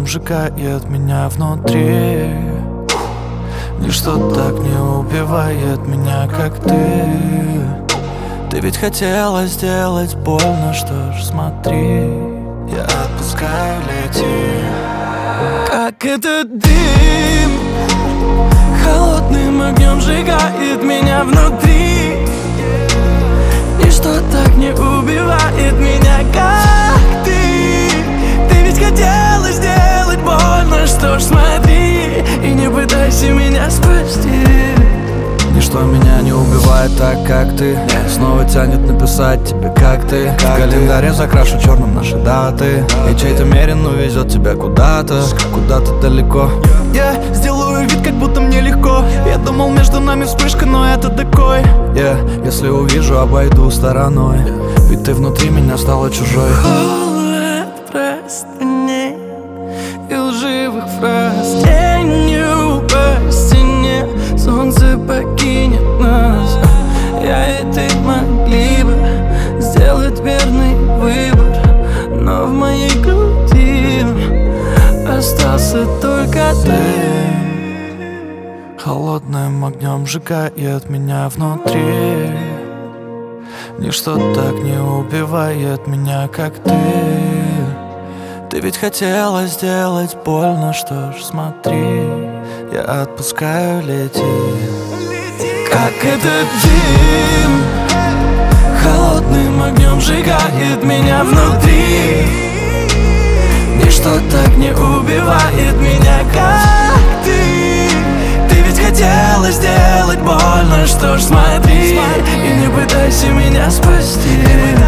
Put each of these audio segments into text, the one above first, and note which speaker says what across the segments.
Speaker 1: сжигает меня внутри. Ничто так не убивает меня, как ты. Ты ведь хотела сделать больно, что ж, смотри, я отпускаю, лети. Как этот дым холодным огнем сжигает меня внутри. Ничто так не убивает меня, как ты. Ты ведь хотела сделать больно, что ж, смотри, и не пытайся меня спасти. Ничто меня не убивает так, как ты. Снова тянет написать тебе, как ты. В календаре закрашу черным наши даты, и чей-то мерин увезет тебя куда-то, куда-то далеко. Я сделаю вид, как будто мне легко. Я думал, между нами вспышка, но это такой. Если увижу, обойду стороной, ведь ты внутри меня стала чужой. Холод простыней и лживых фраз, тенью по стене солнце покинет нас. Я и ты могли бы сделать верный выбор, но в моей груди остался только ты. Холодным огнем сжигает меня внутри. Ничто так не убивает меня, как ты. Ты ведь хотела сделать больно, что ж, смотри, я отпускаю, лети. Как этот дым холодным огнем сжигает меня внутри. Ничто так не убивает меня, как ты. Ты ведь хотела сделать больно, что ж, смотри, и не пытайся меня спасти.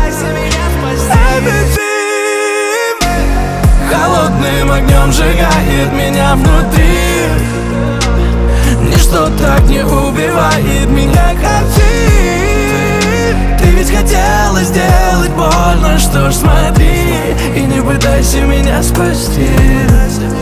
Speaker 1: Этот дым холодным огнем сжигает меня внутри. Ничто так не убивает меня, как ты. Ты ведь хотела сделать больно, что ж, смотри, и не пытайся меня спасти.